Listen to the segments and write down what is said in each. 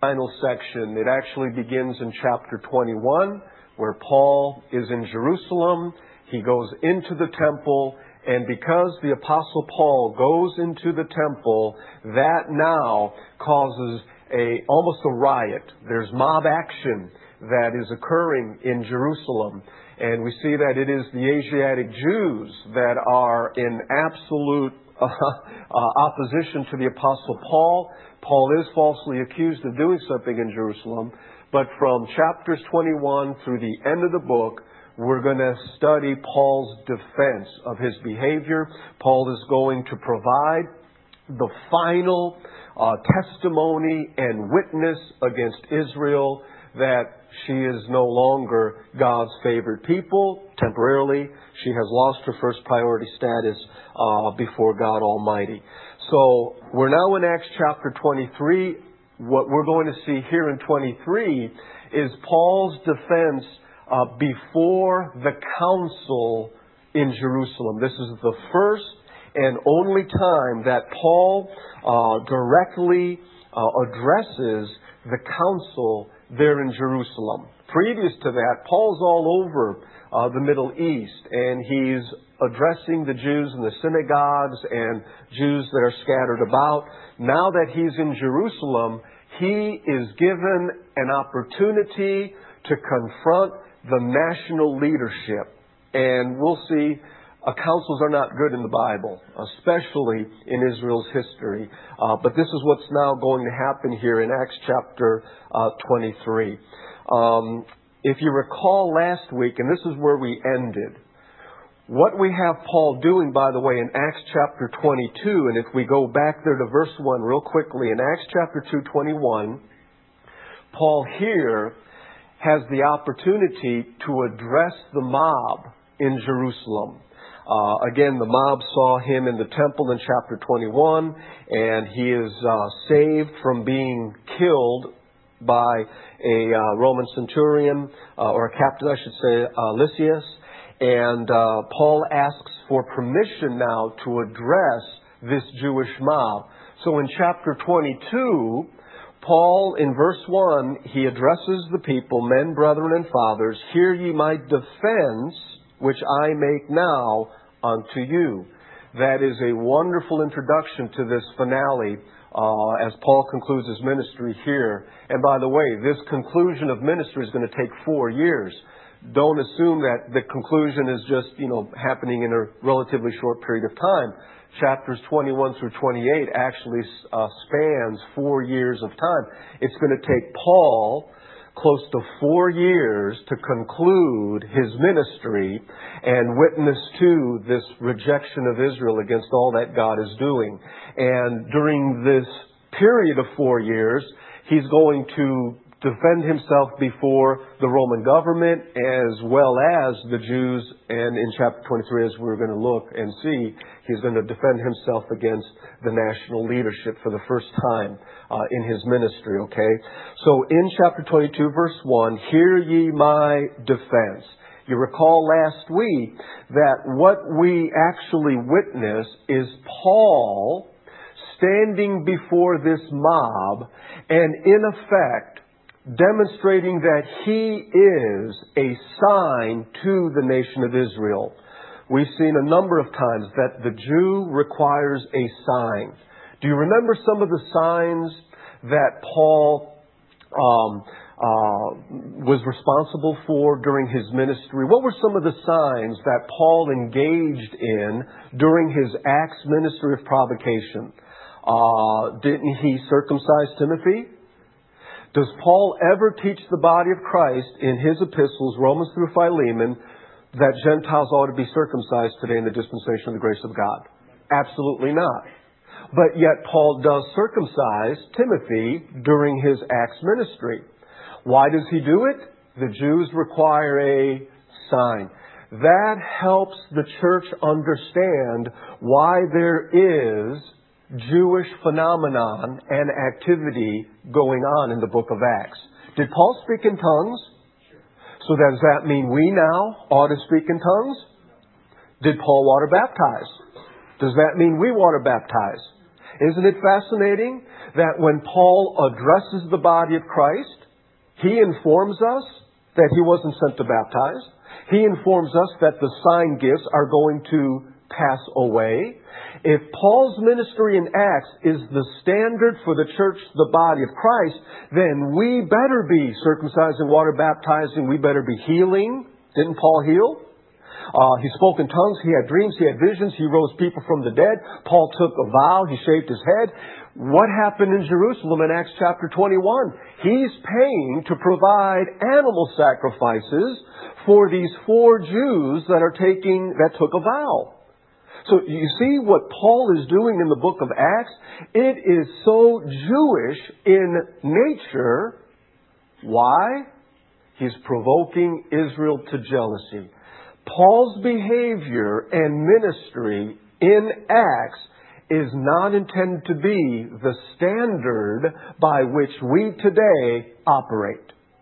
final section. It actually begins in chapter 21, where Paul is in Jerusalem. He goes into the temple, and because the Apostle Paul goes into the temple, that now causes almost a riot. There's mob action that is occurring in Jerusalem. And we see that it is the Asiatic Jews that are in absolute opposition to the Apostle Paul. Paul is falsely accused of doing something in Jerusalem. But from chapters 21 through the end of the book, we're going to study Paul's defense of his behavior. Paul is going to provide the final testimony and witness against Israel that she is no longer God's favored people. Temporarily, she has lost her first priority status before God Almighty. So we're now in Acts chapter 23. What we're going to see here in 23 is Paul's defense before the council in Jerusalem. This is the first and only time that Paul directly addresses the council there in Jerusalem. Previous to that, Paul's all over the Middle East, and he's addressing the Jews in the synagogues and Jews that are scattered about. Now that he's in Jerusalem, he is given an opportunity to confront the national leadership. And we'll see councils are not good in the Bible, especially in Israel's history. But this is what's now going to happen here in Acts chapter 23. If you recall last week, and this is where we ended, what we have Paul doing, by the way, in Acts chapter 22, and if we go back there to verse 1 real quickly, in Acts chapter 2:21, Paul here has the opportunity to address the mob in Jerusalem. Again, the mob saw him in the temple in chapter 21, and he is saved from being killed by a Roman centurion, or a captain, I should say, Lysias. And Paul asks for permission now to address this Jewish mob. So in chapter 22, Paul, in verse 1, he addresses the people, men, brethren, and fathers, hear ye my defense, which I make now unto you. That is a wonderful introduction to this finale as Paul concludes his ministry here. And by the way, this conclusion of ministry is going to take 4 years. Don't assume that the conclusion is just, happening in a relatively short period of time. Chapters 21 through 28 actually spans 4 years of time. It's going to take Paul close to 4 years to conclude his ministry and witness to this rejection of Israel against all that God is doing. And during this period of 4 years, he's going to defend himself before the Roman government as well as the Jews. And in chapter 23, as we're going to look and see, he's going to defend himself against the national leadership for the first time in his ministry, okay? So in chapter 22, verse 1, hear ye my defense. You recall last week that what we actually witness is Paul standing before this mob and in effect demonstrating that he is a sign to the nation of Israel. We've seen a number of times that the Jew requires a sign. Do you remember some of the signs that Paul was responsible for during his ministry? What were some of the signs that Paul engaged in during his Acts ministry of provocation? Didn't he circumcise Timothy? Does Paul ever teach the body of Christ in his epistles, Romans through Philemon, that Gentiles ought to be circumcised today in the dispensation of the grace of God? Absolutely not. But yet Paul does circumcise Timothy during his Acts ministry. Why does he do it? The Jews require a sign. That helps the church understand why there is Jewish phenomenon and activity going on in the book of Acts. Did Paul speak in tongues? So does that mean we now ought to speak in tongues? Did Paul water baptize? Does that mean we water baptize? Isn't it fascinating that when Paul addresses the body of Christ, he informs us that he wasn't sent to baptize. He informs us that the sign gifts are going to pass away. If Paul's ministry in Acts is the standard for the church, the body of Christ, then we better be circumcising, water baptizing, we better be healing. Didn't Paul heal? He spoke in tongues, he had dreams, he had visions, he rose people from the dead. Paul took a vow, he shaved his head. What happened in Jerusalem in Acts chapter 21? He's paying to provide animal sacrifices for these 4 Jews that took a vow. So you see what Paul is doing in the book of Acts? It is so Jewish in nature. Why? He's provoking Israel to jealousy. Paul's behavior and ministry in Acts is not intended to be the standard by which we today operate.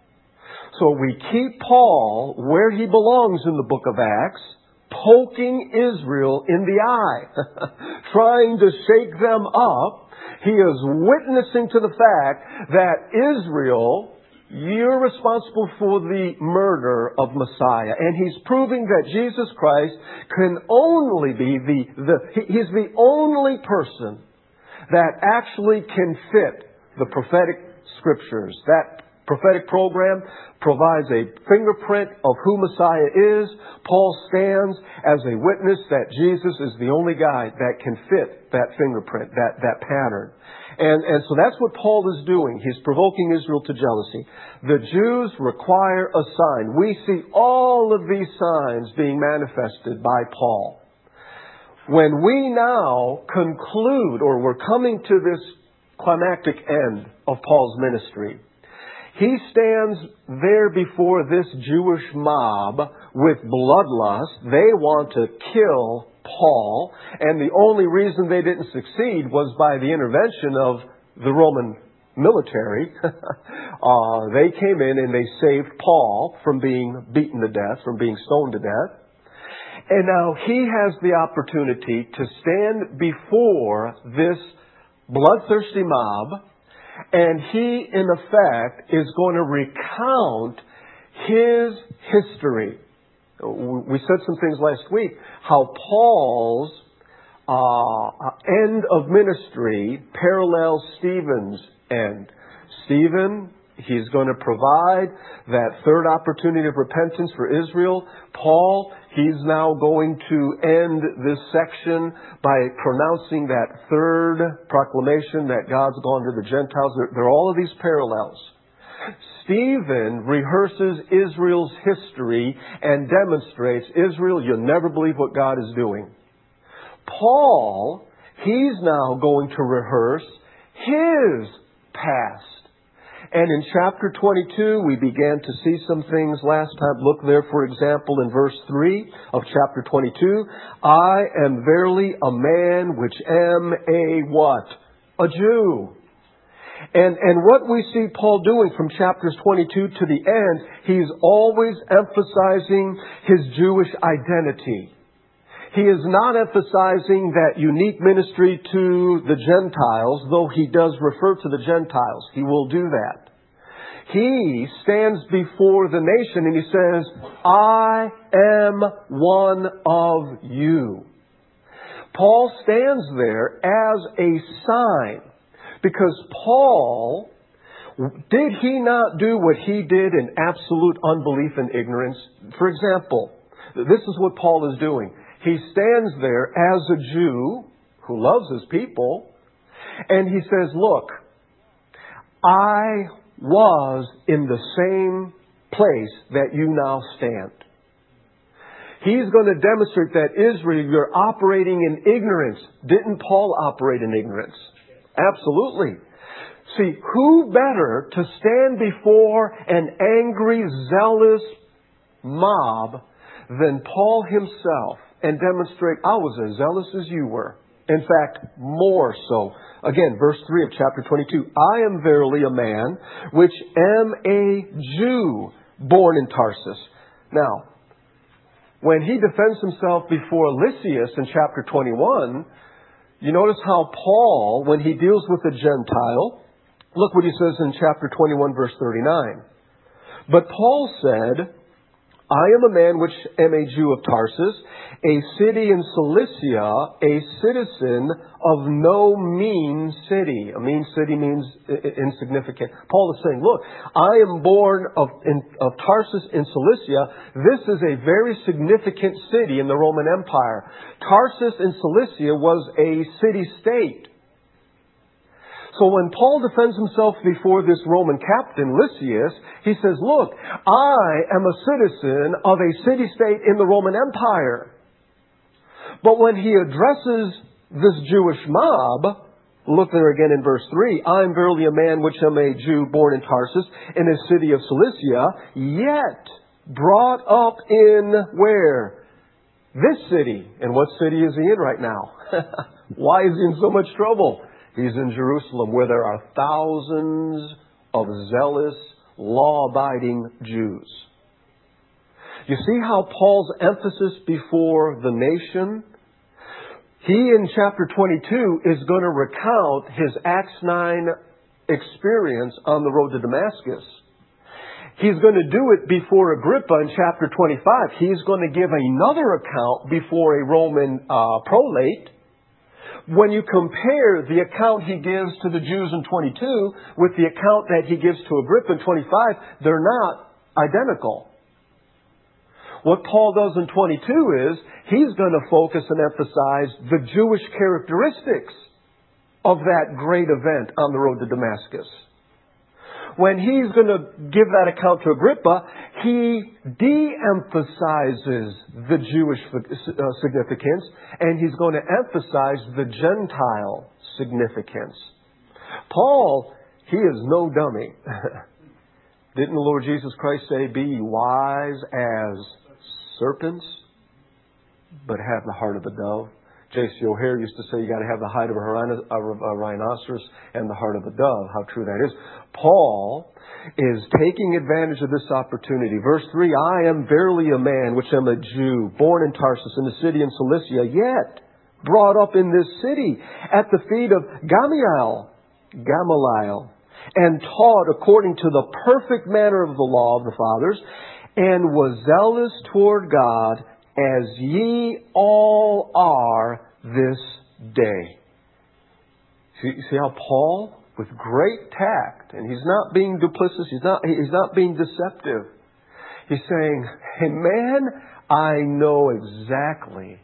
So we keep Paul where he belongs in the book of Acts, poking Israel in the eye, trying to shake them up. He is witnessing to the fact that Israel, you're responsible for the murder of Messiah. And he's proving that Jesus Christ can only be he's the only person that actually can fit the prophetic scriptures. That prophetic program provides a fingerprint of who Messiah is. Paul stands as a witness that Jesus is the only guy that can fit that fingerprint, that pattern. And so that's what Paul is doing. He's provoking Israel to jealousy. The Jews require a sign. We see all of these signs being manifested by Paul. When we now conclude, or we're coming to this climactic end of Paul's ministry, he stands there before this Jewish mob with bloodlust. They want to kill Paul, and the only reason they didn't succeed was by the intervention of the Roman military. They came in and they saved Paul from being beaten to death, from being stoned to death. And now he has the opportunity to stand before this bloodthirsty mob, and he, in effect, is going to recount his history. We said some things last week, how Paul's end of ministry parallels Stephen's end. Stephen, he's going to provide that third opportunity of repentance for Israel. Paul, he's now going to end this section by pronouncing that third proclamation that God's gone to the Gentiles. There are all of these parallels. Stephen rehearses Israel's history and demonstrates, Israel, you'll never believe what God is doing. Paul, he's now going to rehearse his past. And in chapter 22, we began to see some things last time. Look there, for example, in verse 3 of chapter 22. I am verily a man which am a what? A Jew. And what we see Paul doing from chapters 22 to the end, he's always emphasizing his Jewish identity. He is not emphasizing that unique ministry to the Gentiles, though he does refer to the Gentiles. He will do that. He stands before the nation and he says, I am one of you. Paul stands there as a sign. Because Paul, did he not do what he did in absolute unbelief and ignorance? For example, this is what Paul is doing. He stands there as a Jew who loves his people, and he says, look, I was in the same place that you now stand. He's going to demonstrate that Israel, you're operating in ignorance. Didn't Paul operate in ignorance? Absolutely. See, who better to stand before an angry, zealous mob than Paul himself and demonstrate, I was as zealous as you were. In fact, more so. Again, verse 3 of chapter 22. I am verily a man which am a Jew born in Tarsus. Now, when he defends himself before Lysias in chapter 21, You notice how Paul, when he deals with the Gentile, look what he says in chapter 21, verse 39. But Paul said, I am a man which am a Jew of Tarsus, a city in Cilicia, a citizen of no mean city. A mean city means insignificant. Paul is saying, look, I am born of Tarsus in Cilicia. This is a very significant city in the Roman Empire. Tarsus in Cilicia was a city-state. So when Paul defends himself before this Roman captain, Lysias, he says, look, I am a citizen of a city-state in the Roman Empire. But when he addresses this Jewish mob, look there again in verse 3, I am verily a man which am a Jew born in Tarsus in a city of Cilicia, yet brought up in where? This city. And what city is he in right now? Why is he in so much trouble? He's in Jerusalem, where there are thousands of zealous, law-abiding Jews. You see how Paul's emphasis before the nation? He, in chapter 22, is going to recount his Acts 9 experience on the road to Damascus. He's going to do it before Agrippa in chapter 25. He's going to give another account before a Roman prolate. When you compare the account he gives to the Jews in 22 with the account that he gives to Agrippa in 25, they're not identical. What Paul does in 22 is he's going to focus and emphasize the Jewish characteristics of that great event on the road to Damascus. When he's going to give that account to Agrippa, he de-emphasizes the Jewish significance, and he's going to emphasize the Gentile significance. Paul, he is no dummy. Didn't the Lord Jesus Christ say, be ye wise as serpents, but have the heart of a dove? J.C. O'Hare used to say you got to have the height of a rhinoceros and the heart of a dove. How true that is. Paul is taking advantage of this opportunity. Verse 3, I am verily a man which am a Jew, born in Tarsus in the city in Cilicia, yet brought up in this city at the feet of Gamaliel, and taught according to the perfect manner of the law of the fathers, and was zealous toward God, as ye all are this day. See how Paul, with great tact, and he's not being duplicitous, he's not being deceptive. He's saying, hey man, I know exactly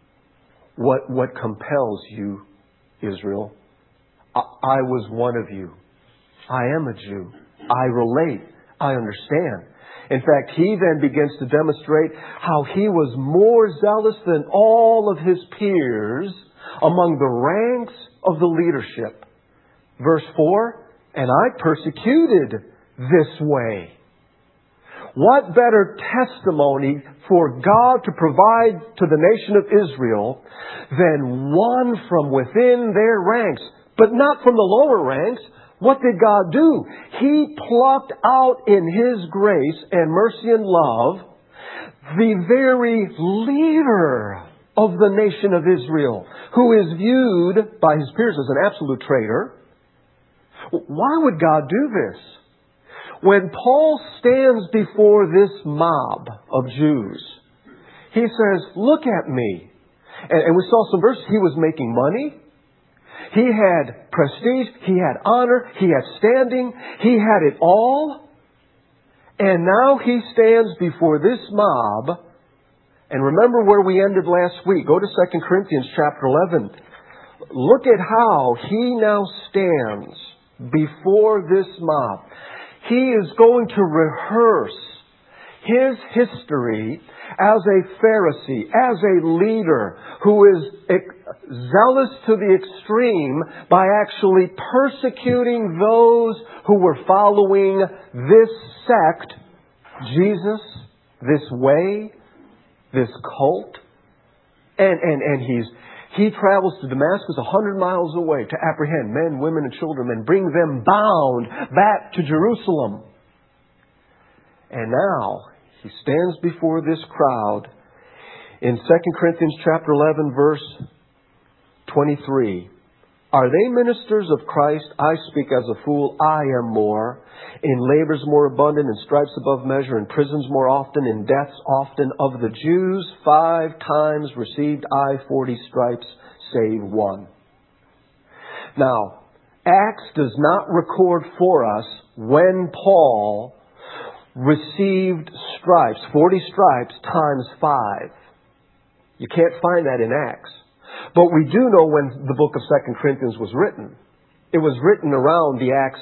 what compels you, Israel. I was one of you. I am a Jew. I relate. I understand. In fact, he then begins to demonstrate how he was more zealous than all of his peers among the ranks of the leadership. Verse 4, and I persecuted this way. What better testimony for God to provide to the nation of Israel than one from within their ranks, but not from the lower ranks. What did God do? He plucked out in His grace and mercy and love the very leader of the nation of Israel, who is viewed by his peers as an absolute traitor. Why would God do this? When Paul stands before this mob of Jews, he says, look at me. And we saw some verses. He was making money. He had prestige, he had honor, he had standing, he had it all. And now he stands before this mob. And remember where we ended last week. Go to 2 Corinthians chapter 11. Look at how he now stands before this mob. He is going to rehearse his history as a Pharisee, as a leader who is zealous to the extreme by actually persecuting those who were following this sect, Jesus, this way, this cult. And he travels to Damascus 100 miles away to apprehend men, women, and children and bring them bound back to Jerusalem. And now he stands before this crowd in 2 Corinthians chapter 11, verse 23. Are they ministers of Christ? I speak as a fool. I am more. In labors more abundant, in stripes above measure, in prisons more often, in deaths often. Of the Jews, 5 times received I 40 stripes, save one. Now, Acts does not record for us when Paul received stripes, 40 stripes times 5. You can't find that in Acts. But we do know when the book of 2 Corinthians was written. It was written around the Acts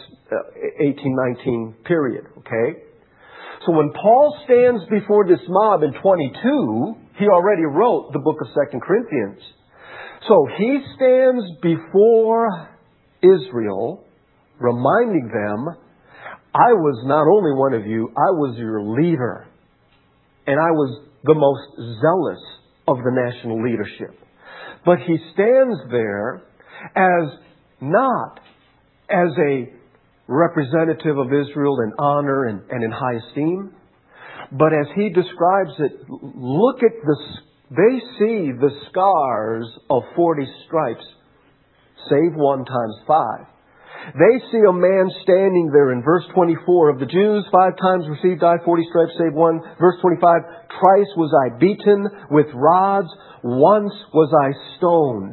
18-19 period, okay? So when Paul stands before this mob in 22, he already wrote the book of 2 Corinthians. So he stands before Israel, reminding them, I was not only one of you, I was your leader. And I was the most zealous of the national leadership. But he stands there as not as a representative of Israel in honor and in high esteem, but as he describes it, look at they see the scars of 40 stripes, save one times 5. They see a man standing there in verse 24 of the Jews, 5 times received I 40 stripes, save one. Verse 25, thrice was I beaten with rods, once was I stoned.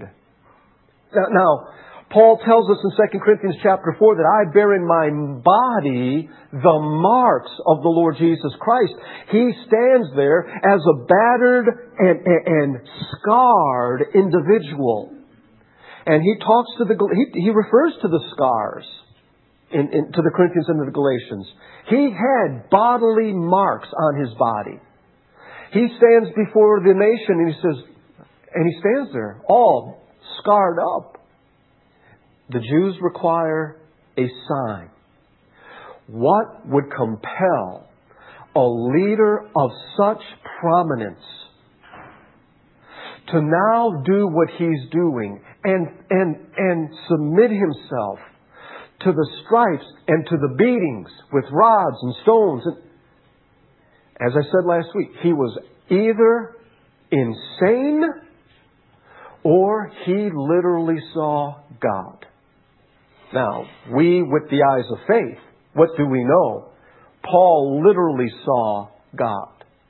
Now, Paul tells us in 2 Corinthians chapter 4 that I bear in my body the marks of the Lord Jesus Christ. He stands there as a battered and scarred individual. And he talks to he refers to the scars to the Corinthians and to the Galatians. He had bodily marks on his body. He stands before the nation and he stands there all scarred up. The Jews require a sign. What would compel a leader of such prominence to now do what he's doing and submit himself to the stripes and to the beatings with rods and stones? And as I said last week, he was either insane or he literally saw God. Now, we with the eyes of faith, what do we know? Paul literally saw God.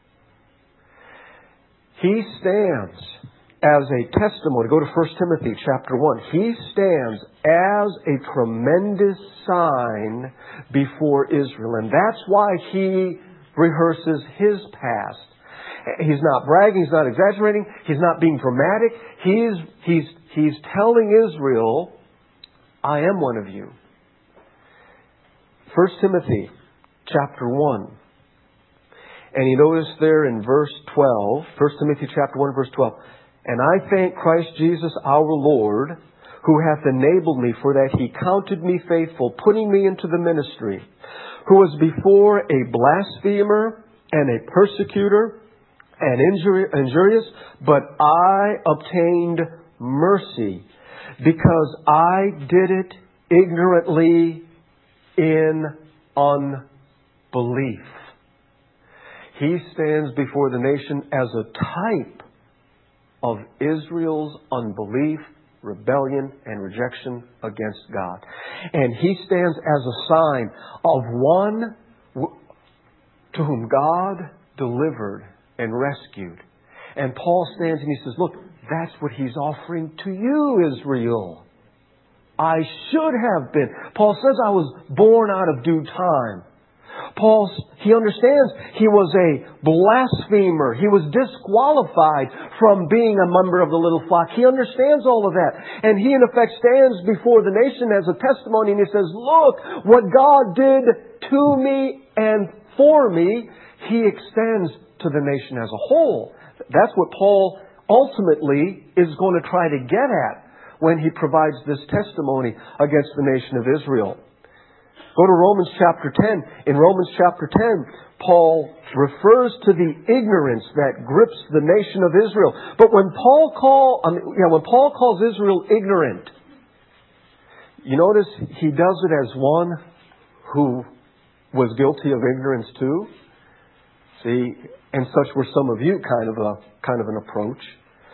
He stands as a testimony. Go to 1 Timothy chapter 1. He stands as a tremendous sign before Israel. And that's why he rehearses his past. He's not bragging. He's not exaggerating. He's not being dramatic. He's telling Israel, I am one of you. 1 Timothy chapter 1. And you notice there in verse 12, 1 Timothy chapter 1, verse 12. And I thank Christ Jesus our Lord, who hath enabled me, for that he counted me faithful, putting me into the ministry, who was before a blasphemer and a persecutor and injurious, but I obtained mercy, because I did it ignorantly in unbelief. He stands before the nation as a type of Israel's unbelief, rebellion, and rejection against God. And he stands as a sign of one to whom God delivered and rescued. And Paul stands and he says, look, that's what he's offering to you, Israel. I should have been. Paul says I was born out of due time. He understands he was a blasphemer. He was disqualified from being a member of the little flock. He understands all of that. And he in effect stands before the nation as a testimony and he says, look, what God did to me and for me, he extends to the nation as a whole. That's what Paul ultimately is going to try to get at when he provides this testimony against the nation of Israel. Go to Romans chapter 10. In Romans chapter 10, Paul refers to the ignorance that grips the nation of Israel. But when Paul calls Israel ignorant, you notice he does it as one who was guilty of ignorance too. See, and such were some of you kind of an approach.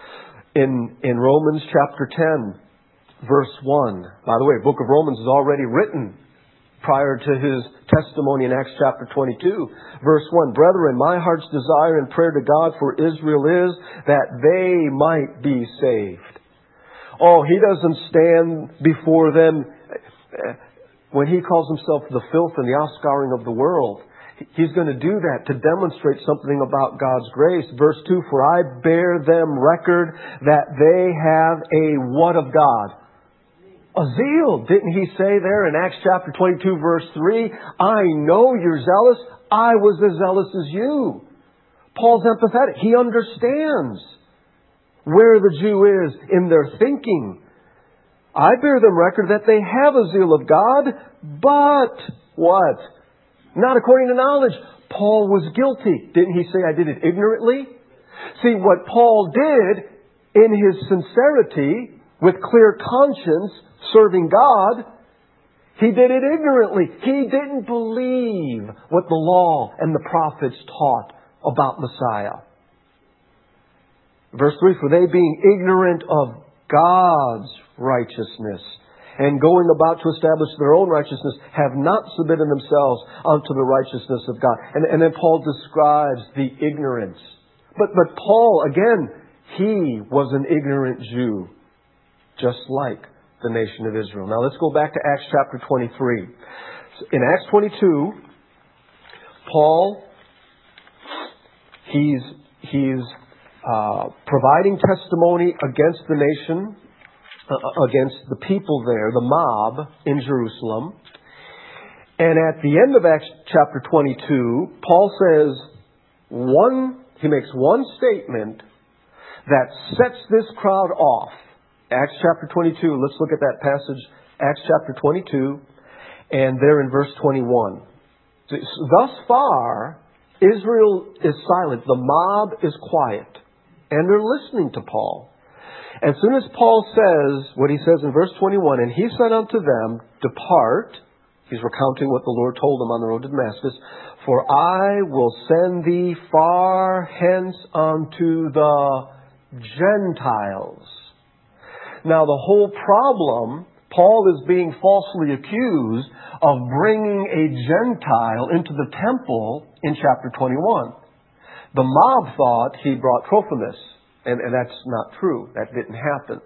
In Romans chapter 10, verse 1. By the way, the book of Romans is already written prior to his testimony in Acts chapter 22. Verse 1, Brethren, my heart's desire and prayer to God for Israel is that they might be saved. Oh, he doesn't stand before them when he calls himself the filth and the offscouring of the world. He's going to do that to demonstrate something about God's grace. Verse 2, For I bear them record that they have a what of God? A zeal. Didn't he say there in Acts chapter 22 verse 3, I know you're zealous. I was as zealous as you. Paul's empathetic. He understands where the Jew is in their thinking. I bear them record that they have a zeal of God, but what? Not according to knowledge. Paul was guilty. Didn't he say I did it ignorantly? See, what Paul did in his sincerity, with clear conscience, serving God, he did it ignorantly. He didn't believe what the law and the prophets taught about Messiah. Verse 3, For they being ignorant of God's righteousness, and going about to establish their own righteousness, have not submitted themselves unto the righteousness of God. And then Paul describes the ignorance. But Paul, again, he was an ignorant Jew, just like the nation of Israel. Now let's go back to Acts chapter 23. In Acts 22, Paul, he's providing testimony against the nation, against the people there, the mob in Jerusalem. And at the end of Acts chapter 22, Paul he makes one statement that sets this crowd off. Acts chapter 22, let's look at that passage, Acts chapter 22, and there in verse 21. Thus far, Israel is silent, the mob is quiet, and they're listening to Paul. As soon as Paul says what he says in verse 21, and he said unto them, Depart, he's recounting what the Lord told him on the road to Damascus, for I will send thee far hence unto the Gentiles. Now the whole problem, Paul is being falsely accused of bringing a Gentile into the temple in chapter 21. The mob thought he brought Trophimus. And that's not true. That didn't happen.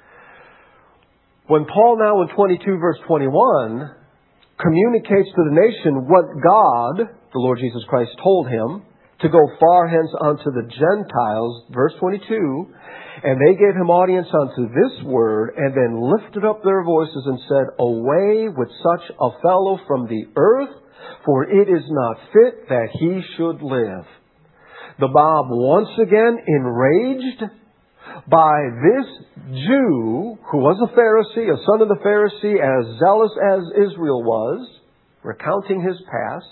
When Paul now in 22 verse 21 communicates to the nation what God, the Lord Jesus Christ, told him to go far hence unto the Gentiles, verse 22, and they gave him audience unto this word, and then lifted up their voices and said, Away with such a fellow from the earth, for it is not fit that he should live. The mob once again enraged by this Jew, who was a Pharisee, a son of the Pharisee, as zealous as Israel was, recounting his past,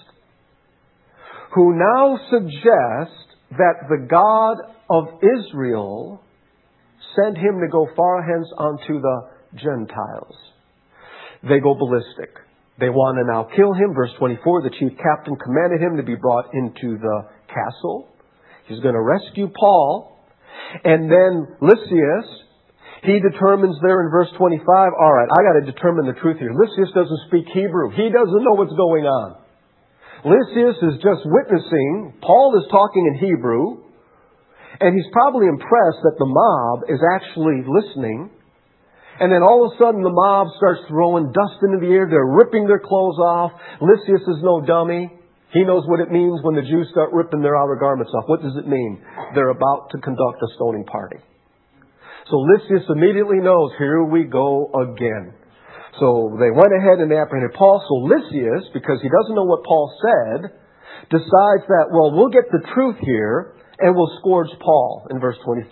who now suggests that the God of Israel sent him to go far hence unto the Gentiles. They go ballistic. They want to now kill him. Verse 24, the chief captain commanded him to be brought into the castle. He's going to rescue Paul. And then Lysias, he determines there in verse 25, all right, I got to determine the truth here. Lysias doesn't speak Hebrew. He doesn't know what's going on. Lysias is just witnessing. Paul is talking in Hebrew. And he's probably impressed that the mob is actually listening. And then all of a sudden the mob starts throwing dust into the air. They're ripping their clothes off. Lysias is no dummy. He knows what it means when the Jews start ripping their outer garments off. What does it mean? They're about to conduct a stoning party. So Lysias immediately knows, here we go again. So they went ahead and they apprehended Paul. So Lysias, because he doesn't know what Paul said, decides that, well, we'll get the truth here and we'll scourge Paul in verse 25.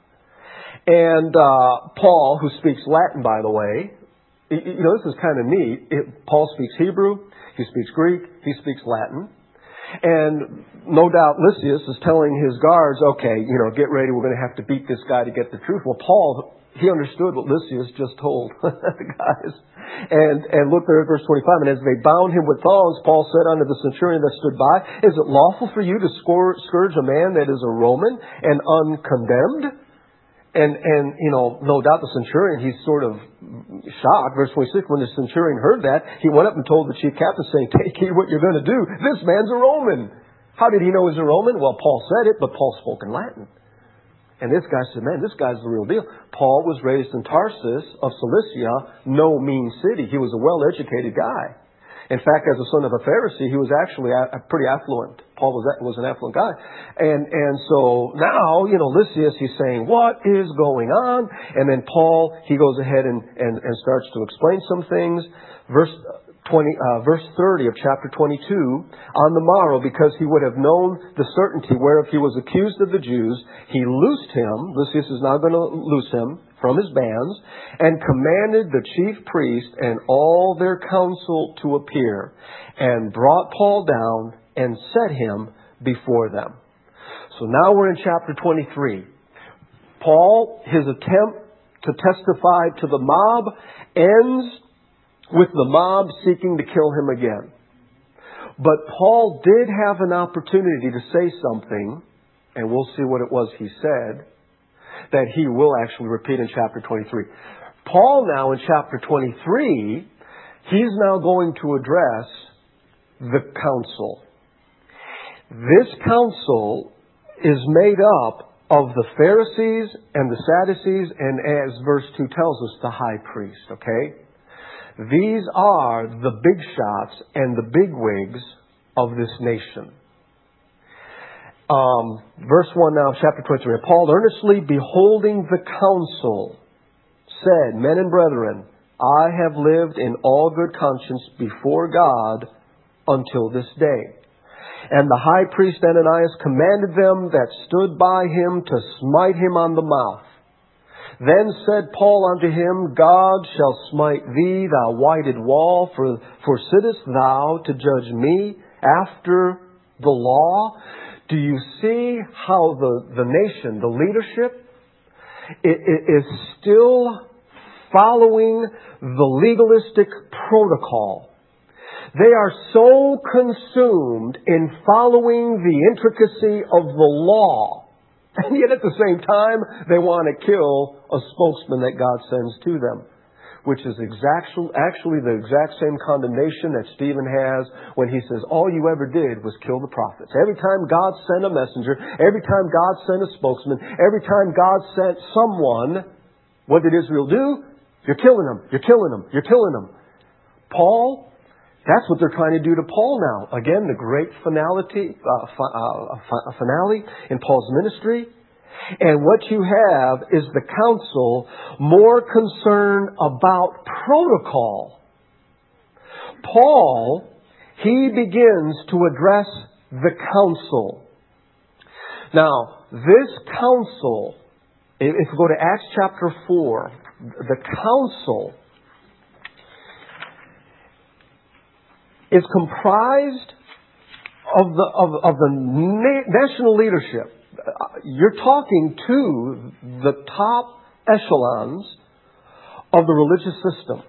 And Paul, who speaks Latin, by the way, this is kind of neat. Paul speaks Hebrew. He speaks Greek. He speaks Latin. And no doubt Lysias is telling his guards, okay, get ready. We're going to have to beat this guy to get the truth. Well, Paul, he understood what Lysias just told the guys. And look there at verse 25. And as they bound him with thongs, Paul said unto the centurion that stood by, Is it lawful for you to scourge a man that is a Roman and uncondemned? And no doubt the centurion, he's sort of shocked. Verse 26, when the centurion heard that, he went up and told the chief captain, saying, take heed what you're going to do. This man's a Roman. How did he know he's a Roman? Well, Paul said it, but Paul spoke in Latin. And this guy said, man, this guy's the real deal. Paul was raised in Tarsus of Cilicia, no mean city. He was a well-educated guy. In fact, as a son of a Pharisee, he was actually pretty affluent. Paul was an affluent guy. And so now, Lysias, he's saying, what is going on? And then Paul, he goes ahead and starts to explain some things. Verse 30 of chapter 22, on the morrow, because he would have known the certainty whereof he was accused of the Jews, he loosed him. Lysias is now going to loose him from his bands, and commanded the chief priest and all their council to appear, and brought Paul down and set him before them. So now we're in chapter 23. Paul, his attempt to testify to the mob ends with the mob seeking to kill him again. But Paul did have an opportunity to say something, and we'll see what it was he said, that he will actually repeat in chapter 23. Paul now in chapter 23, he's now going to address the council. This council is made up of the Pharisees and the Sadducees, and as verse 2 tells us, the high priest, okay? These are the big shots and the big wigs of this nation. Verse 1 now, chapter 23. Paul, earnestly beholding the council, said, men and brethren, I have lived in all good conscience before God until this day. And the high priest Ananias commanded them that stood by him to smite him on the mouth. Then said Paul unto him, God shall smite thee, thou whited wall, for sittest thou to judge me after the law? Do you see how the nation, the leadership, is still following the legalistic protocol? They are so consumed in following the intricacy of the law, and yet at the same time, they want to kill a spokesman that God sends to them, which is actually the exact same condemnation that Stephen has when he says, all you ever did was kill the prophets. Every time God sent a messenger, every time God sent a spokesman, every time God sent someone, what did Israel do? You're killing them, you're killing them, you're killing them. Paul, that's what they're trying to do to Paul now. Again, the great finale in Paul's ministry. And what you have is the council more concerned about protocol. Paul, he begins to address the council. Now, this council, if we go to Acts chapter 4, the council is comprised of the national leadership. You're talking to the top echelons of the religious system.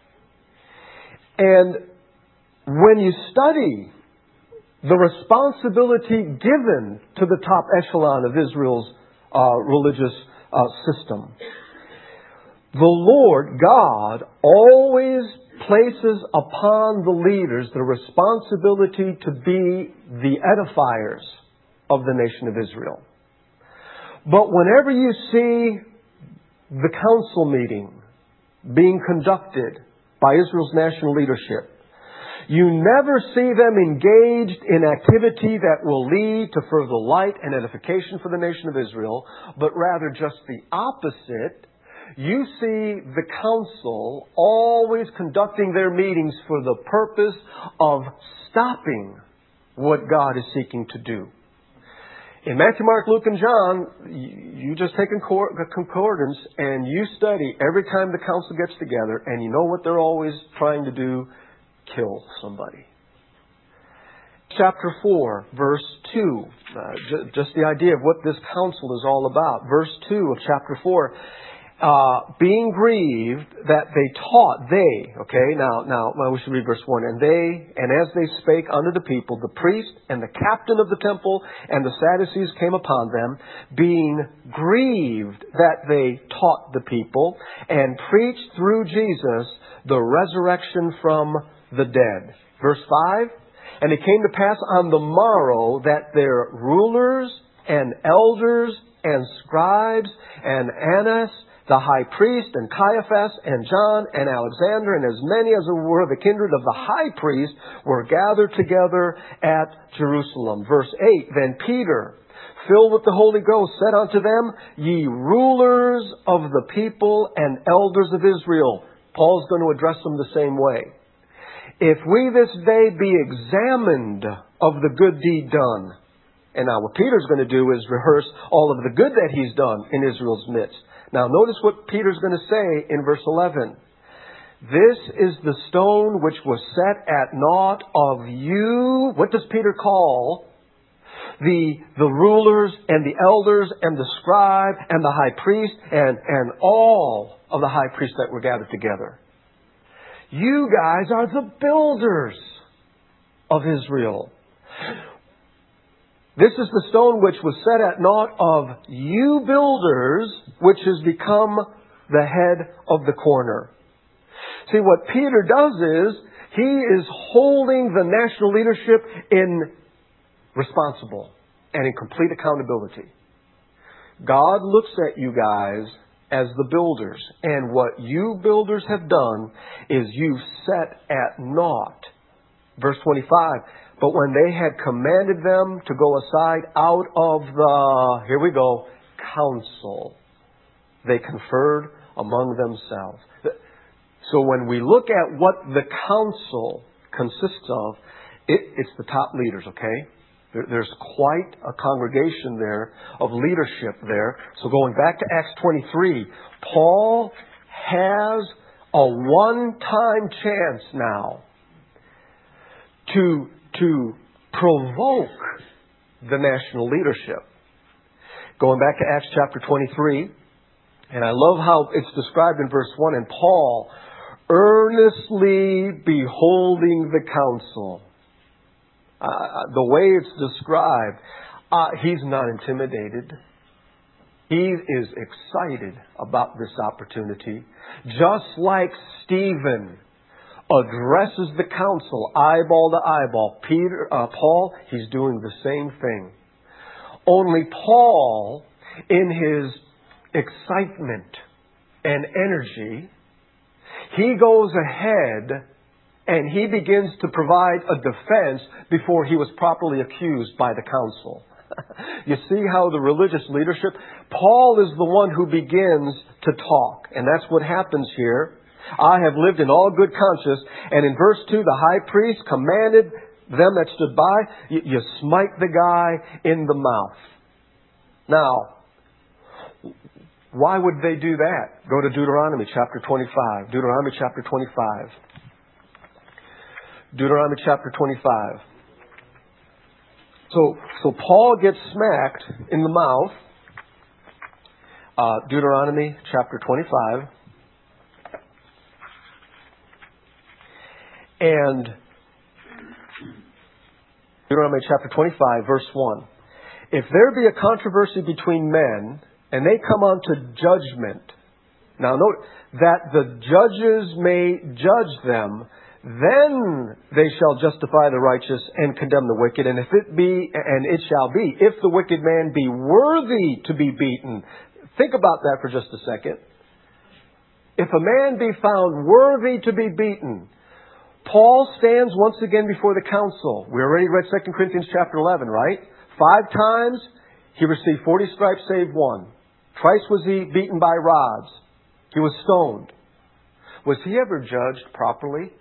And when you study the responsibility given to the top echelon of Israel's religious system, the Lord God always places upon the leaders the responsibility to be the edifiers of the nation of Israel. But whenever you see the council meeting being conducted by Israel's national leadership, you never see them engaged in activity that will lead to further light and edification for the nation of Israel, but rather just the opposite. You see the council always conducting their meetings for the purpose of stopping what God is seeking to do. In Matthew, Mark, Luke, and John, you just take a concordance and you study every time the council gets together, and you know what they're always trying to do? Kill somebody. Chapter 4, verse 2. Just the idea of what this council is all about. Verse 2 of chapter 4. being grieved that now we should read verse 1. And as they spake unto the people, the priest and the captain of the temple and the Sadducees came upon them, being grieved that they taught the people and preached through Jesus the resurrection from the dead. Verse 5. And it came to pass on the morrow that their rulers and elders and scribes and Annas, the high priest, and Caiaphas, and John, and Alexander, and as many as were the kindred of the high priest, were gathered together at Jerusalem. Verse 8, Then Peter, filled with the Holy Ghost, said unto them, Ye rulers of the people and elders of Israel. Paul's going to address them the same way. If we this day be examined of the good deed done. And now what Peter's going to do is rehearse all of the good that he's done in Israel's midst. Now notice what Peter's going to say in verse 11. This is the stone which was set at naught of you. What does Peter call the rulers and the elders and the scribe and the high priest and all of the high priests that were gathered together? You guys are the builders of Israel. This is the stone which was set at naught of you builders, which has become the head of the corner. See, what Peter does is, he is holding the national leadership in responsible and in complete accountability. God looks at you guys as the builders. And what you builders have done is you've set at naught. Verse 25, But when they had commanded them to go aside out of the, here we go, council, they conferred among themselves. So when we look at what the council consists of, it's the top leaders, okay? There's quite a congregation there of leadership there. So going back to Acts 23, Paul has a one-time chance now to provoke the national leadership. Going back to Acts chapter 23, and I love how it's described in verse 1, and Paul, earnestly beholding the council. The way it's described, he's not intimidated. He is excited about this opportunity. Just like Stephen addresses the council eyeball to eyeball, Paul, he's doing the same thing. Only Paul, in his excitement and energy, he goes ahead and he begins to provide a defense before he was properly accused by the council. You see how the religious leadership, Paul is the one who begins to talk. And that's what happens here. I have lived in all good conscience. And in verse 2, the high priest commanded them that stood by, you smite the guy in the mouth. Now, why would they do that? Go to Deuteronomy chapter 25. Deuteronomy chapter 25. Deuteronomy chapter 25. So Paul gets smacked in the mouth. Deuteronomy chapter 25. And Deuteronomy chapter 25, verse 1. If there be a controversy between men, and they come unto judgment. Now note that the judges may judge them, then they shall justify the righteous and condemn the wicked. And if it be, and it shall be, if the wicked man be worthy to be beaten. Think about that for just a second. If a man be found worthy to be beaten, Paul stands once again before the council. We already read 2 Corinthians chapter 11, right? 5 times he received 40 stripes save 1. Twice was he beaten by rods. He was stoned. Was he ever judged properly?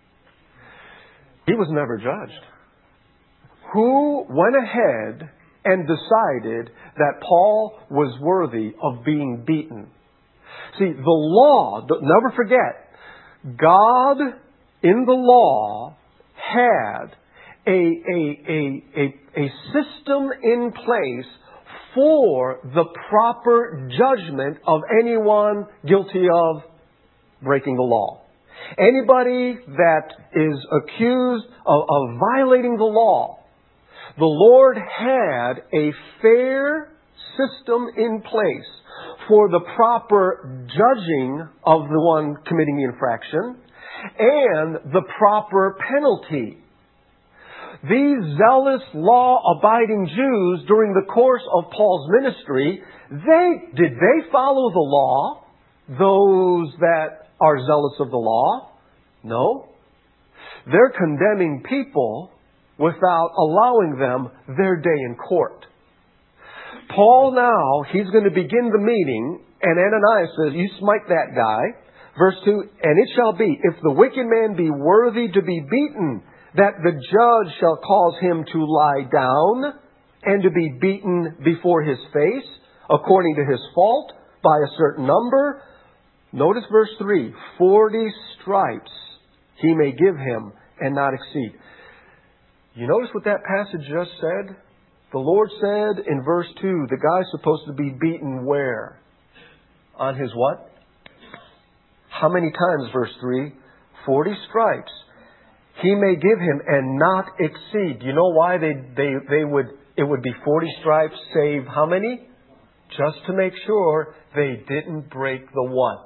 He was never judged. Who went ahead and decided that Paul was worthy of being beaten? See, the law, never forget, God in the law had a system in place for the proper judgment of anyone guilty of breaking the law. Anybody that is accused of violating the law, the Lord had a fair system in place for the proper judging of the one committing the infraction and the proper penalty. These zealous, law-abiding Jews during the course of Paul's ministry, did they follow the law? Those that are zealous of the law? No. They're condemning people without allowing them their day in court. Paul now, he's going to begin the meeting, and Ananias says, you smite that guy. Verse 2, and it shall be, if the wicked man be worthy to be beaten, that the judge shall cause him to lie down and to be beaten before his face, according to his fault, by a certain number. Notice verse 3, 40 stripes he may give him and not exceed. You notice what that passage just said? The Lord said in verse 2, the guy's supposed to be beaten where? On his what? How many times, verse 3? 40 stripes. He may give him and not exceed. You know why it would be 40 stripes save how many? Just to make sure they didn't break the what?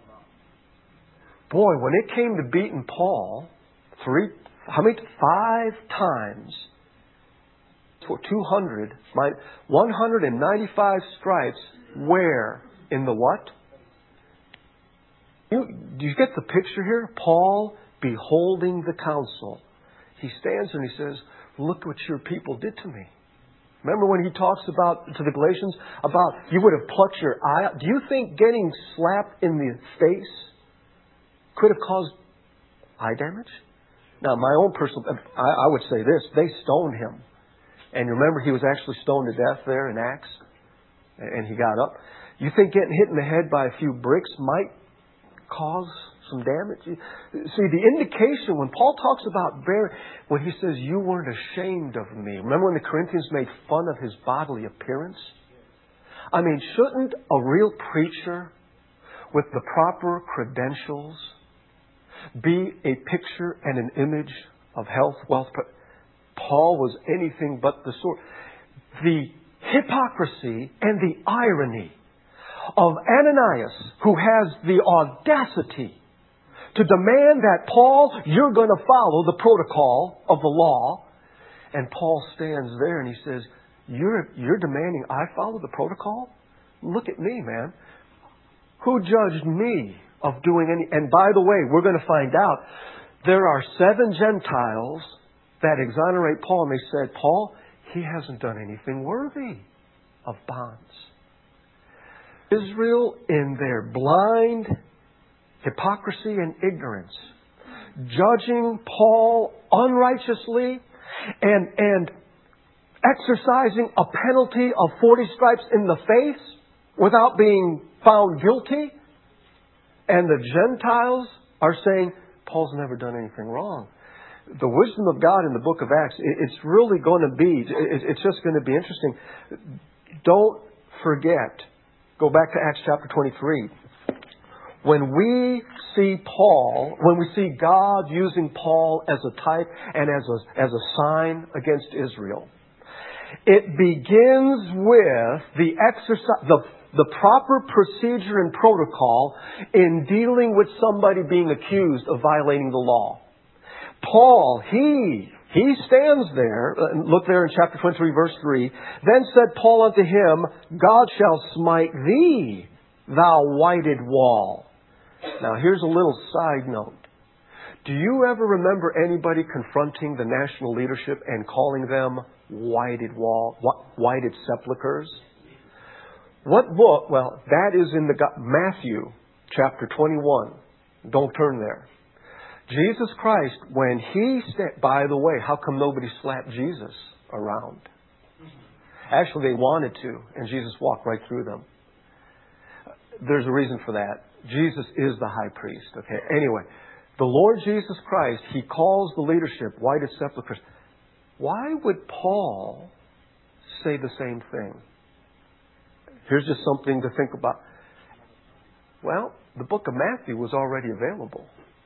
Boy, when it came to beating Paul, 5 times for 200, 195 stripes, where? In the what? Do you get the picture here? Paul, beholding the council, he stands and he says, look what your people did to me. Remember when he talks about, to the Galatians, about you would have plucked your eye out? Do you think getting slapped in the face could have caused eye damage? Now, my own personal, I would say this, they stoned him. And remember, he was actually stoned to death there in Acts, and he got up. You think getting hit in the head by a few bricks might cause some damage? See, the indication when Paul talks about when he says, you weren't ashamed of me. Remember when the Corinthians made fun of his bodily appearance? I mean, shouldn't a real preacher with the proper credentials be a picture and an image of health, wealth? Paul was anything but the sort. The hypocrisy and the irony of Ananias, who has the audacity to demand that, Paul, you're going to follow the protocol of the law. And Paul stands there and he says, you're demanding I follow the protocol? Look at me, man. Who judged me of doing any... And by the way, we're going to find out there are 7 Gentiles that exonerate Paul. And they said, Paul, he hasn't done anything worthy of bonds. Israel, in their blind hypocrisy and ignorance, judging Paul unrighteously and exercising a penalty of 40 stripes in the face without being found guilty. And the Gentiles are saying, Paul's never done anything wrong. The wisdom of God in the book of Acts, it's really going to be, it's just going to be interesting. Don't forget, go back to Acts chapter 23. When we see Paul, when we see God using Paul as a type and as a sign against Israel, it begins with the exercise, the proper procedure and protocol in dealing with somebody being accused of violating the law. Paul, he stands there, look there in chapter 23, verse 3, then said Paul unto him, God shall smite thee, thou whited wall. Now here's a little side note. Do you ever remember anybody confronting the national leadership and calling them whited sepulchres? What book? Well, that is in Matthew chapter 21. Don't turn there. Jesus Christ, when he by the way, how come nobody slapped Jesus around? Actually, they wanted to, and Jesus walked right through them. There's a reason for that. Jesus is the high priest. Okay. Anyway, the Lord Jesus Christ, he calls the leadership whited sepulchres. Why would Paul say the same thing? Here's just something to think about. Well, the book of Matthew was already available.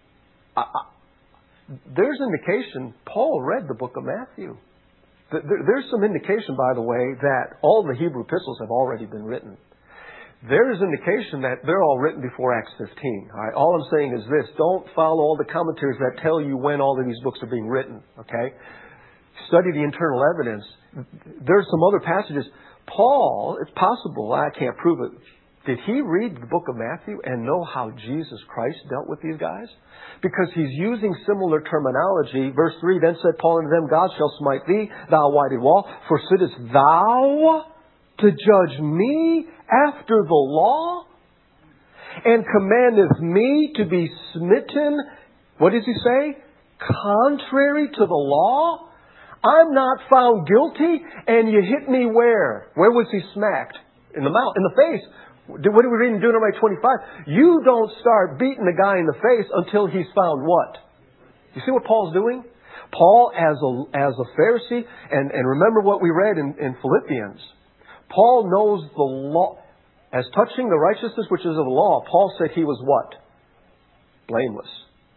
There's indication Paul read the book of Matthew. There's some indication, by the way, that all the Hebrew epistles have already been written. There is indication that they're all written before Acts 15. All right? All I'm saying is this. Don't follow all the commentaries that tell you when all of these books are being written. Okay? Study the internal evidence. There's some other passages. Paul, it's possible, I can't prove it. Did he read the book of Matthew and know how Jesus Christ dealt with these guys? Because he's using similar terminology. Verse 3, then said Paul unto them, God shall smite thee, thou whited wall, for sittest thou to judge me after the law? And commandeth me to be smitten, what does he say? Contrary to the law? I'm not found guilty, and you hit me where? Where was he smacked? In the mouth, in the face. What do we read in Deuteronomy 25? You don't start beating the guy in the face until he's found what? You see what Paul's doing? Paul, as a Pharisee, and remember what we read in Philippians. Paul knows the law. As touching the righteousness which is of the law, Paul said he was what? Blameless.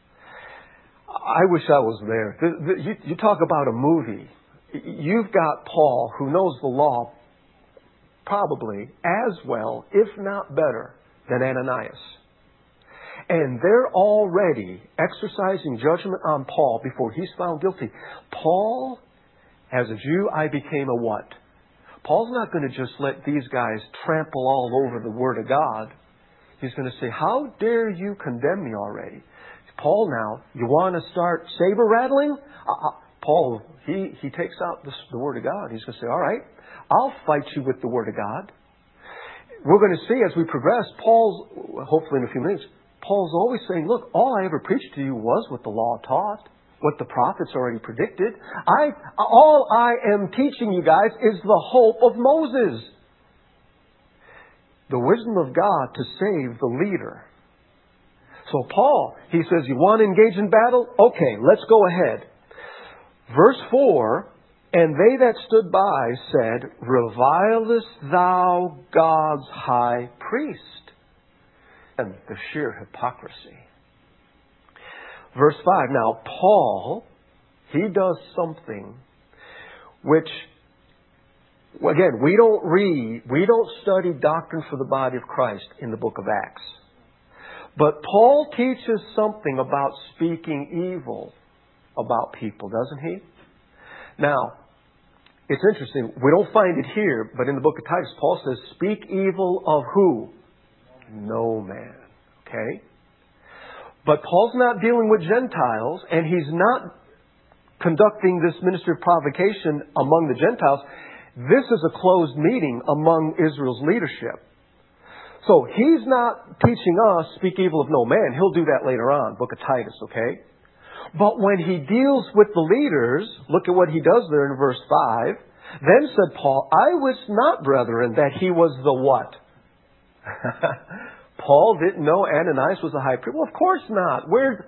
I wish I was there. You talk about a movie. You've got Paul who knows the law probably as well, if not better, than Ananias. And they're already exercising judgment on Paul before he's found guilty. Paul, as a Jew, I became a what? Paul's not going to just let these guys trample all over the Word of God. He's going to say, how dare you condemn me already? Paul now, you want to start saber rattling? Paul, he takes out the Word of God. He's going to say, all right, I'll fight you with the Word of God. We're going to see as we progress, Paul's, hopefully in a few minutes, Paul's always saying, look, all I ever preached to you was what the law taught, what the prophets already predicted. All I am teaching you guys is the hope of Moses. The wisdom of God to save the leader. So Paul, he says, you want to engage in battle? Okay, let's go ahead. Verse 4, and they that stood by said, revilest thou God's high priest? And the sheer hypocrisy. Verse 5, now Paul, he does something which, again, we don't study doctrine for the body of Christ in the book of Acts. But Paul teaches something about speaking evil about people, doesn't he? Now, it's interesting. We don't find it here, but in the book of Titus, Paul says, speak evil of who? No man. Okay? But Paul's not dealing with Gentiles, and he's not conducting this ministry of provocation among the Gentiles. This is a closed meeting among Israel's leadership. So he's not teaching us, speak evil of no man. He'll do that later on, book of Titus, okay? But when he deals with the leaders, look at what he does there in verse 5. Then said Paul, I wis not, brethren, that he was the what? Paul didn't know Ananias was a high priest. Well, of course not.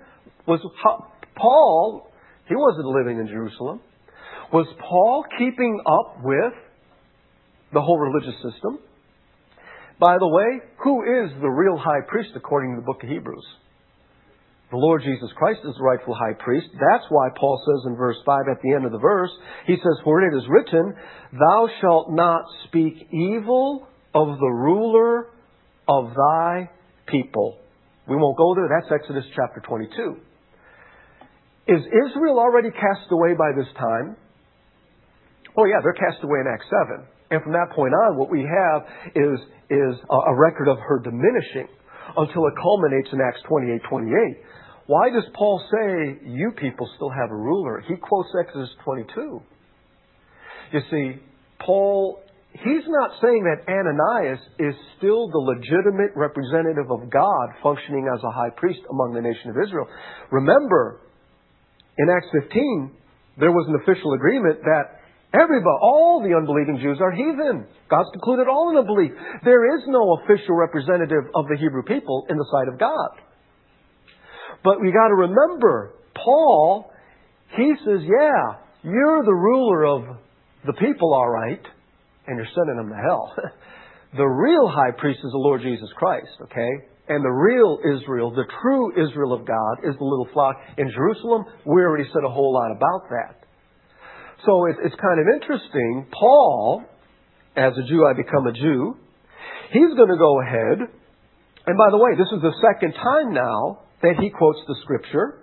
Paul, he wasn't living in Jerusalem. Was Paul keeping up with the whole religious system? By the way, who is the real high priest according to the book of Hebrews? The Lord Jesus Christ is the rightful high priest. That's why Paul says in verse 5 at the end of the verse, he says, for it is written, thou shalt not speak evil of the ruler of thy people. We won't go there. That's Exodus chapter 22. Is Israel already cast away by this time? Oh yeah, they're cast away in Acts 7. And from that point on, what we have is a record of her diminishing until it culminates in Acts 28:28. Why does Paul say, you people still have a ruler? He quotes Exodus 22. You see, Paul, he's not saying that Ananias is still the legitimate representative of God functioning as a high priest among the nation of Israel. Remember, in Acts 15, there was an official agreement that everybody, all the unbelieving Jews are heathen. God's concluded all in unbelief. There is no official representative of the Hebrew people in the sight of God. But we got to remember, Paul, he says, yeah, you're the ruler of the people, all right, and you're sending them to hell. The real high priest is the Lord Jesus Christ, okay? And the real Israel, the true Israel of God, is the little flock in Jerusalem. We already said a whole lot about that. So it's kind of interesting. Paul, as a Jew, I become a Jew. He's going to go ahead. And by the way, this is the second time now that he quotes the scripture.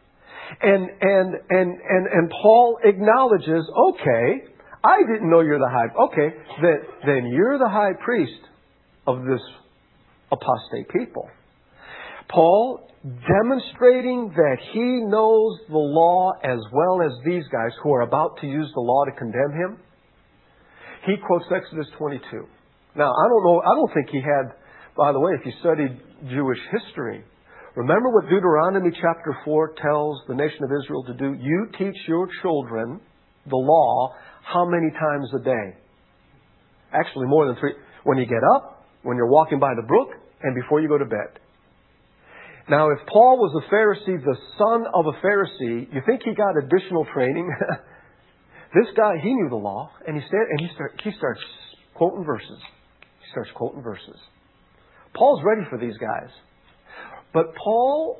And Paul acknowledges, okay, I didn't know you're the high. Okay, then you're the high priest of this apostate people. Paul demonstrating that he knows the law as well as these guys who are about to use the law to condemn him. He quotes Exodus 22. Now, I don't think he had, by the way, if you studied Jewish history, remember what Deuteronomy chapter 4 tells the nation of Israel to do? You teach your children the law how many times a day? Actually, more than 3. When you get up, when you're walking by the brook, and before you go to bed. Now, if Paul was a Pharisee, the son of a Pharisee, you think he got additional training? This guy, he knew the law, and he starts quoting verses. He starts quoting verses. Paul's ready for these guys. But Paul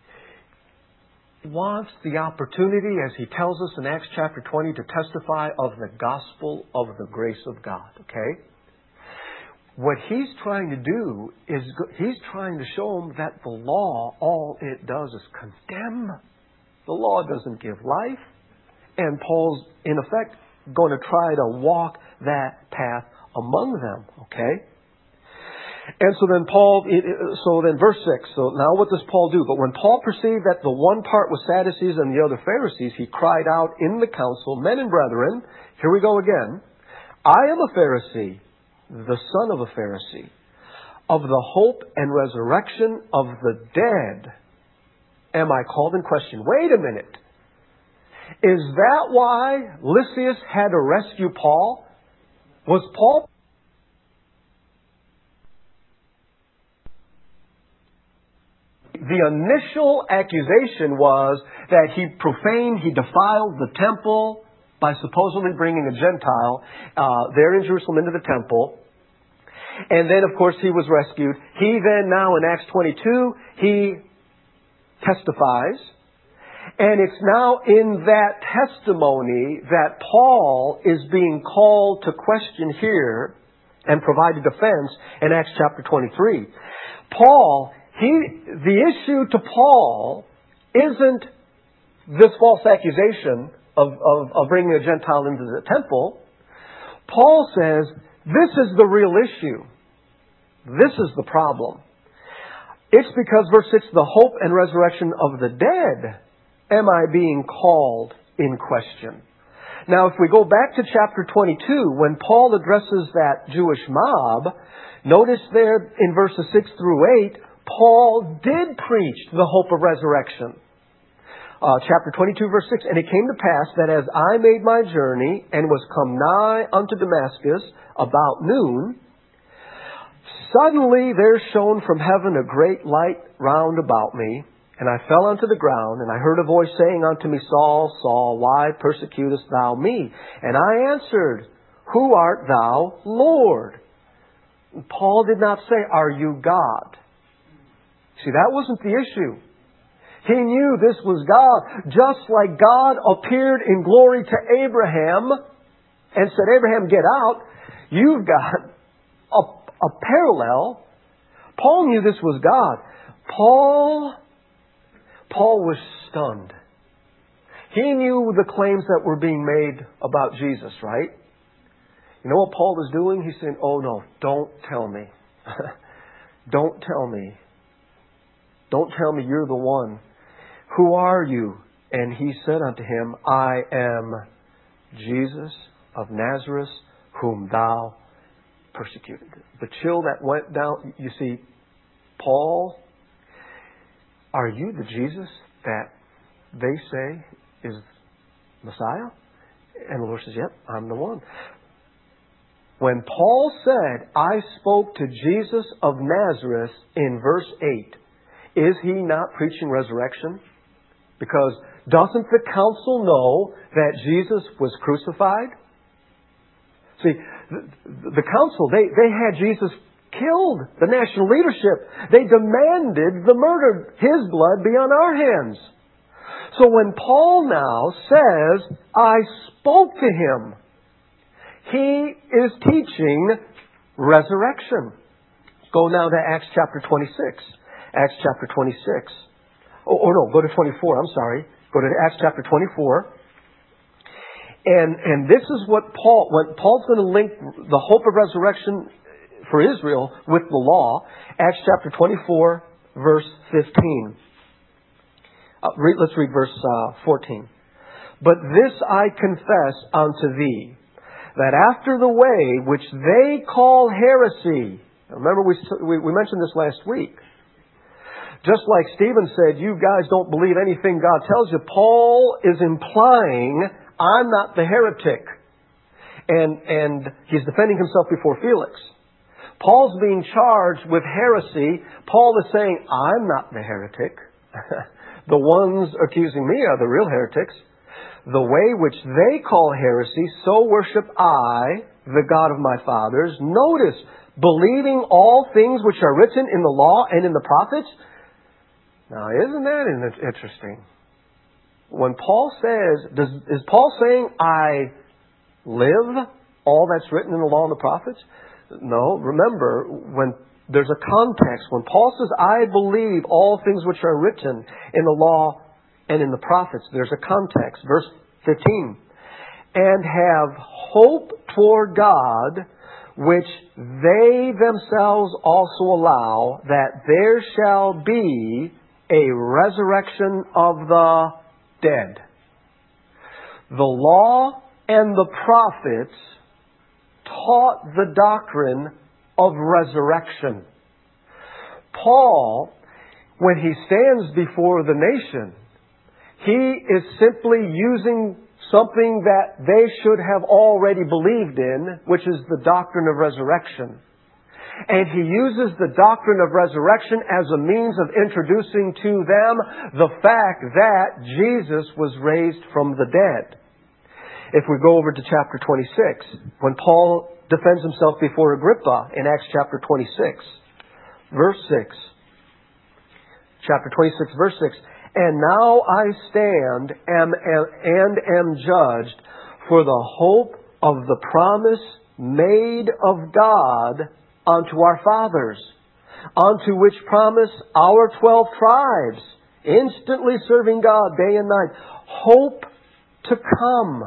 wants the opportunity, as he tells us in Acts chapter 20, to testify of the gospel of the grace of God. Okay? What he's trying to do is he's trying to show them that the law, all it does is condemn. The law doesn't give life. And Paul's, in effect, going to try to walk that path among them. Okay? And so then verse 6. So now what does Paul do? But when Paul perceived that the one part was Sadducees and the other Pharisees, he cried out in the council, Men and brethren, here we go again. I am a Pharisee, the son of a Pharisee, of the hope and resurrection of the dead am I called in question. Wait a minute. Is that why Lysias had to rescue Paul? Was Paul... The initial accusation was that he profaned, he defiled the temple by supposedly bringing a Gentile there in Jerusalem into the temple. And then, of course, he was rescued. He then, now in Acts 22, he testifies. And it's now in that testimony that Paul is being called to question here and provide a defense in Acts chapter 23. The issue to Paul isn't this false accusation of bringing a Gentile into the temple. Paul says, this is the real issue. This is the problem. It's because, verse 6, the hope and resurrection of the dead am I being called in question. Now, if we go back to chapter 22, when Paul addresses that Jewish mob, notice there in verses 6 through 8, Paul did preach the hope of resurrection. Chapter 22, verse 6, And it came to pass that as I made my journey and was come nigh unto Damascus about noon, suddenly there shone from heaven a great light round about me, and I fell unto the ground, and I heard a voice saying unto me, Saul, Saul, why persecutest thou me? And I answered, Who art thou, Lord? Paul did not say, Are you God? See, that wasn't the issue. He knew this was God. Just like God appeared in glory to Abraham and said, Abraham, get out. You've got a parallel. Paul knew this was God. Paul was stunned. He knew the claims that were being made about Jesus, right? You know what Paul was doing? He's saying, oh no, don't tell me. Don't tell me. Don't tell me you're the one. Who are you? And he said unto him, I am Jesus of Nazareth, whom thou persecuted. The chill that went down. You see, Paul, are you the Jesus that they say is Messiah? And the Lord says, yep, I'm the one. When Paul said, I spoke to Jesus of Nazareth in verse 8, is he not preaching resurrection? Because doesn't the council know that Jesus was crucified? See, the council, they had Jesus killed, the national leadership. They demanded the murder. His blood be on our hands. So when Paul now says, I spoke to him, he is teaching resurrection. Go now to Acts chapter 26. Acts chapter 26. Go to 24. I'm sorry. Go to Acts chapter 24. And this is when Paul's going to link the hope of resurrection for Israel with the law. Acts chapter 24, verse 15. Let's read verse 14. But this I confess unto thee, that after the way which they call heresy. Remember, we mentioned this last week. Just like Stephen said, you guys don't believe anything God tells you, Paul is implying, I'm not the heretic. And he's defending himself before Felix. Paul's being charged with heresy. Paul is saying, I'm not the heretic. The ones accusing me are the real heretics. The way which they call heresy, so worship I, the God of my fathers. Notice, believing all things which are written in the law and in the prophets. Now, isn't that interesting? When Paul says, is Paul saying, I live all that's written in the law and the prophets? No. Remember, when there's a context. When Paul says, I believe all things which are written in the law and in the prophets, there's a context. Verse 15. And have hope toward God, which they themselves also allow, that there shall be a resurrection of the dead. The law and the prophets taught the doctrine of resurrection. Paul, when he stands before the nation, he is simply using something that they should have already believed in, which is the doctrine of resurrection. And he uses the doctrine of resurrection as a means of introducing to them the fact that Jesus was raised from the dead. If we go over to chapter 26, when Paul defends himself before Agrippa in Acts chapter 26, verse 6. Chapter 26, verse 6. And now I stand and am judged for the hope of the promise made of God unto our fathers, unto which promise our 12 tribes, instantly serving God day and night, hope to come.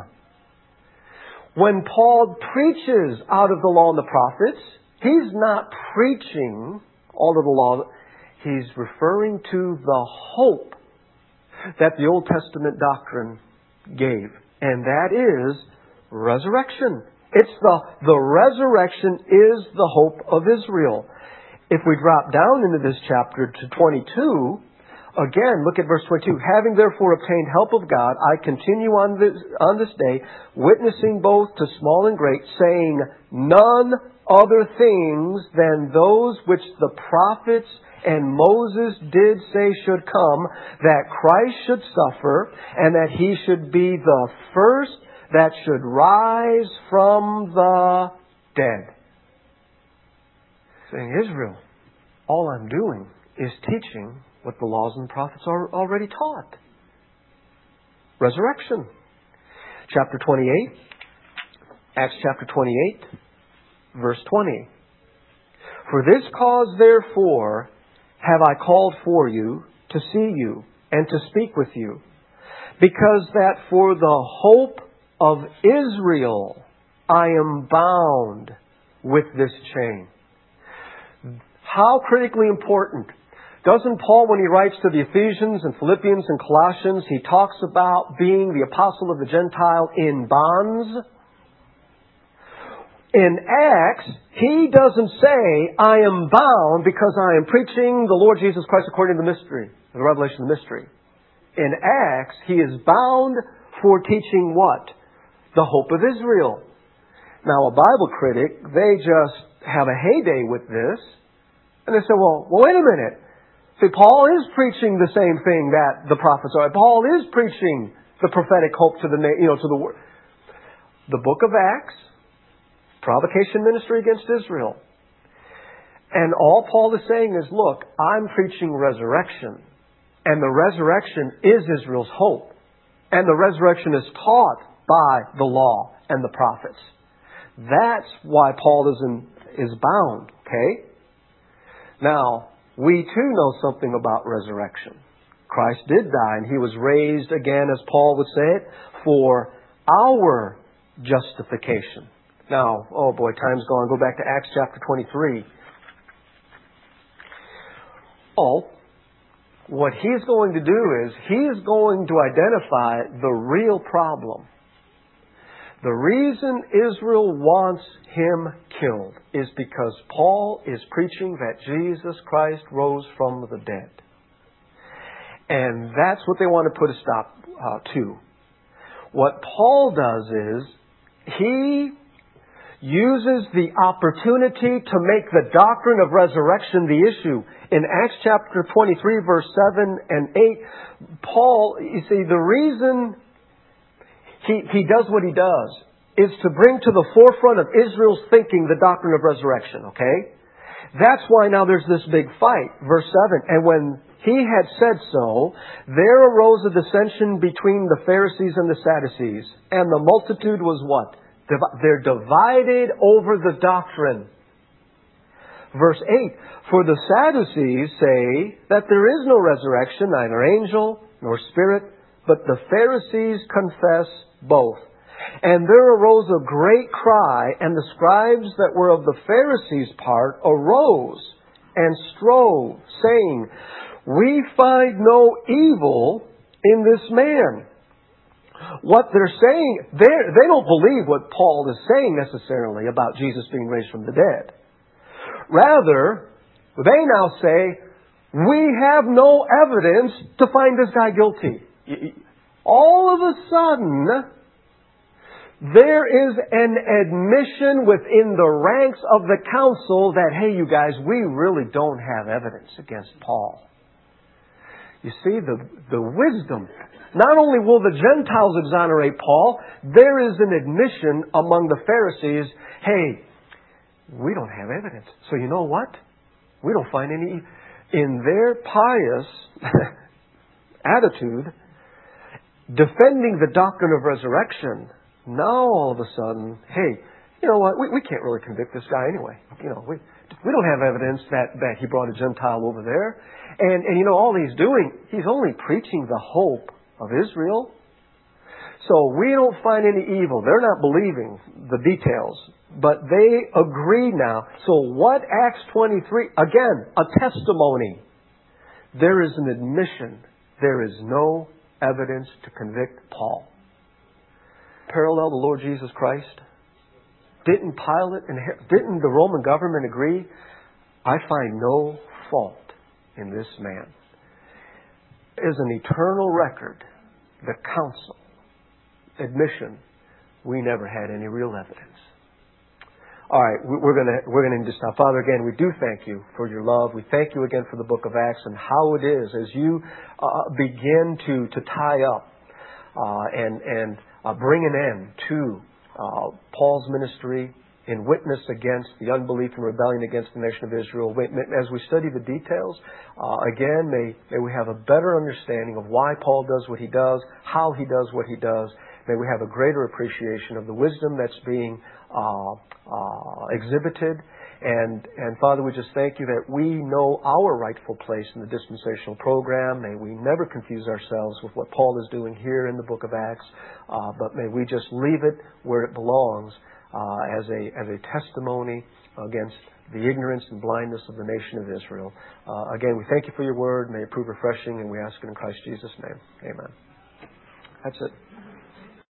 When Paul preaches out of the law and the prophets, he's not preaching all of the law. He's referring to the hope that the Old Testament doctrine gave. And that is resurrection. It's the resurrection is the hope of Israel. If we drop down into this chapter to 22, again, look at verse 22. Having therefore obtained help of God, I continue on this day, witnessing both to small and great, saying none other things than those which the prophets and Moses did say should come, that Christ should suffer, and that he should be the first that should rise from the dead. Saying, Israel, all I'm doing is teaching what the laws and the prophets are already taught. Resurrection. Chapter 28. Acts chapter 28, verse 20. For this cause, therefore, have I called for you to see you and to speak with you, because that for the hope of Israel I am bound with this chain. How critically important. Doesn't Paul, when he writes to the Ephesians and Philippians and Colossians, he talks about being the apostle of the Gentile in bonds? In Acts, he doesn't say, I am bound because I am preaching the Lord Jesus Christ according to the mystery, the revelation of the mystery. In Acts, he is bound for teaching what? The hope of Israel. Now, a Bible critic, they just have a heyday with this. And they say, well, wait a minute. See, Paul is preaching the same thing that the prophets are. Paul is preaching the prophetic hope to the world. The book of Acts provocation ministry against Israel. And all Paul is saying is, look, I'm preaching resurrection. And the resurrection is Israel's hope. And the resurrection is taught by the law and the prophets. That's why Paul is bound, okay? Now, we too know something about resurrection. Christ did die, and He was raised again, as Paul would say it, for our justification. Now, oh boy, time's gone. Go back to Acts chapter 23. Paul, what he's going to do is he's going to identify the real problem. The reason Israel wants him killed is because Paul is preaching that Jesus Christ rose from the dead. And that's what they want to put a stop to. What Paul does is he uses the opportunity to make the doctrine of resurrection the issue. In Acts chapter 23, verse 7 and 8, Paul, you see, the reason he does what he does is to bring to the forefront of Israel's thinking the doctrine of resurrection, okay? That's why now there's this big fight. Verse 7, and when he had said so, there arose a dissension between the Pharisees and the Sadducees, and the multitude was what? They're divided over the doctrine. Verse 8, for the Sadducees say that there is no resurrection, neither angel nor spirit, but the Pharisees confess both. And there arose a great cry, and the scribes that were of the Pharisees' part arose and strove, saying, we find no evil in this man. What they're saying, they don't believe what Paul is saying necessarily about Jesus being raised from the dead. Rather, they now say, we have no evidence to find this guy guilty. All of a sudden, there is an admission within the ranks of the council that, hey, you guys, we really don't have evidence against Paul. You see, the wisdom. Not only will the Gentiles exonerate Paul, there is an admission among the Pharisees, hey, we don't have evidence. So you know what? We don't find any. In their pious attitude, defending the doctrine of resurrection, now all of a sudden, hey, you know what? We can't really convict this guy anyway. You know, we don't have evidence that he brought a Gentile over there. And you know, all he's doing, he's only preaching the hope of Israel. So we don't find any evil. They're not believing the details, but they agree now. So what Acts 23, again, a testimony. There is an admission. There is no evidence to convict Paul. Parallel the Lord Jesus Christ. Didn't Pilate and didn't the Roman government agree? I find no fault in this man. Is an eternal record, the council, admission, we never had any real evidence. All right, we're going to just stop. Father, again, we do thank you for your love. We thank you again for the book of Acts and how it is as you begin to tie up and bring an end to Paul's ministry in witness against the unbelief and rebellion against the nation of Israel. As we study the details, again, may we have a better understanding of why Paul does what he does, how he does what he does. May we have a greater appreciation of the wisdom that's being exhibited. And Father, we just thank you that we know our rightful place in the dispensational program. May we never confuse ourselves with what Paul is doing here in the book of Acts, but may we just leave it where it belongs as a testimony against the ignorance and blindness of the nation of Israel. Again, we thank you for your word. May it prove refreshing, and we ask it in Christ Jesus' name. Amen. That's it.